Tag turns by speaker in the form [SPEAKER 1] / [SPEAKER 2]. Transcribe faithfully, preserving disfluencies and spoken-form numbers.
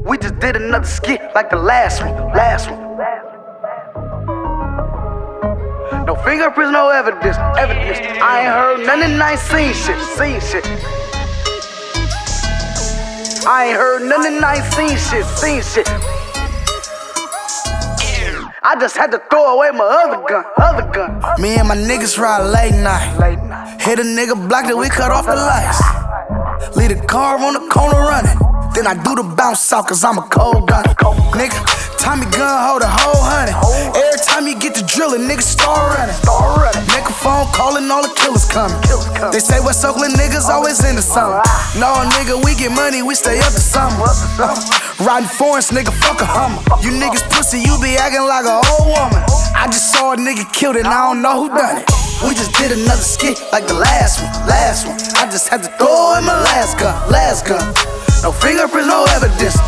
[SPEAKER 1] We just did another skit like the last one, last one. No fingerprints, no evidence, evidence. I ain't heard nothing, I ain't seen shit, seen shit. I ain't heard nothing, I ain't seen shit, seen shit. I just had to throw away my other gun, other gun.
[SPEAKER 2] Me and my niggas ride late night.
[SPEAKER 1] Late night.
[SPEAKER 2] Hit a nigga block that we cut off the lights. Leave the car on the corner running. Then I do the bounce out cause I'm a cold gun. Nigga, Tommy gun hold a whole hundred. Every time you get to drilling, niggas start running. Make a phone calling, all the killers coming. They say West Oakland niggas always into something. No nigga, we get money, we stay up to something. Riding foreigns, nigga, fuck a Hummer. You niggas pussy, you be acting like a old woman. I just saw a nigga killed it, and I don't know who done it. We just did another skit like the last one, last one. I just had to throw in my last gun, last gun. No fingerprints, no evidence,